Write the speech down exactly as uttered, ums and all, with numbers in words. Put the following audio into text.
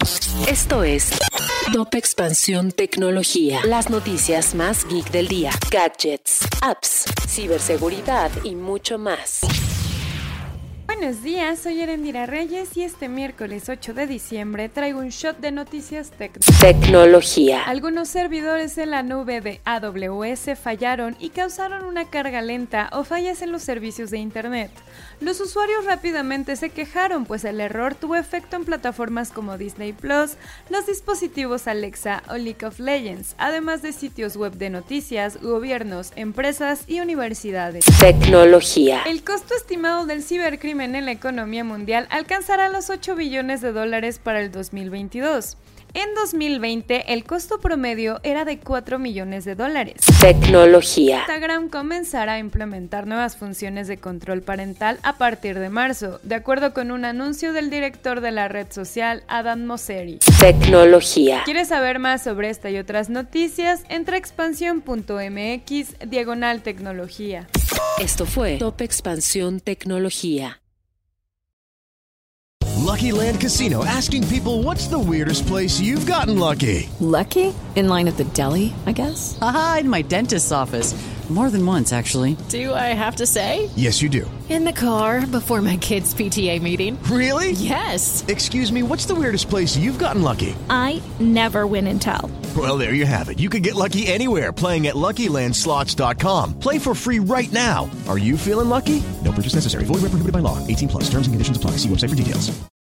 Esto es Top Expansión Tecnología. Las noticias más geek del día. Gadgets, apps, ciberseguridad y mucho más. Buenos días, soy Erendira Reyes y este miércoles ocho de diciembre traigo un shot de noticias tec- Tecnología. Algunos servidores en la nube de A W S fallaron y causaron una carga lenta o fallas en los servicios de internet. Los usuarios rápidamente se quejaron, pues el error tuvo efecto en plataformas como Disney Plus, los dispositivos Alexa o League of Legends, además de sitios web de noticias, gobiernos, empresas y universidades. Tecnología. El costo estimado del cibercrimen en la economía mundial alcanzará los ocho billones de dólares para el dos mil veintidós. En dos mil veinte, el costo promedio era de cuatro millones de dólares. Tecnología. Instagram comenzará a implementar nuevas funciones de control parental a partir de marzo, de acuerdo con un anuncio del director de la red social, Adam Mosseri. Tecnología. ¿Quieres saber más sobre esta y otras noticias? Entra a expansión punto m x diagonal tecnología. Esto fue Top Expansión Tecnología. Lucky Land Casino, asking people, what's the weirdest place you've gotten lucky? Lucky? In line at the deli, I guess? Aha, in my dentist's office. More than once, actually. Do I have to say? Yes, you do. In the car before my kids' P T A meeting. Really? Yes. Excuse me, what's the weirdest place you've gotten lucky? I never win and tell. Well, there you have it. You can get lucky anywhere, playing at Lucky Land Slots dot com. Play for free right now. Are you feeling lucky? No purchase necessary. Void where prohibited by law. eighteen plus. Terms and conditions apply. See website for details.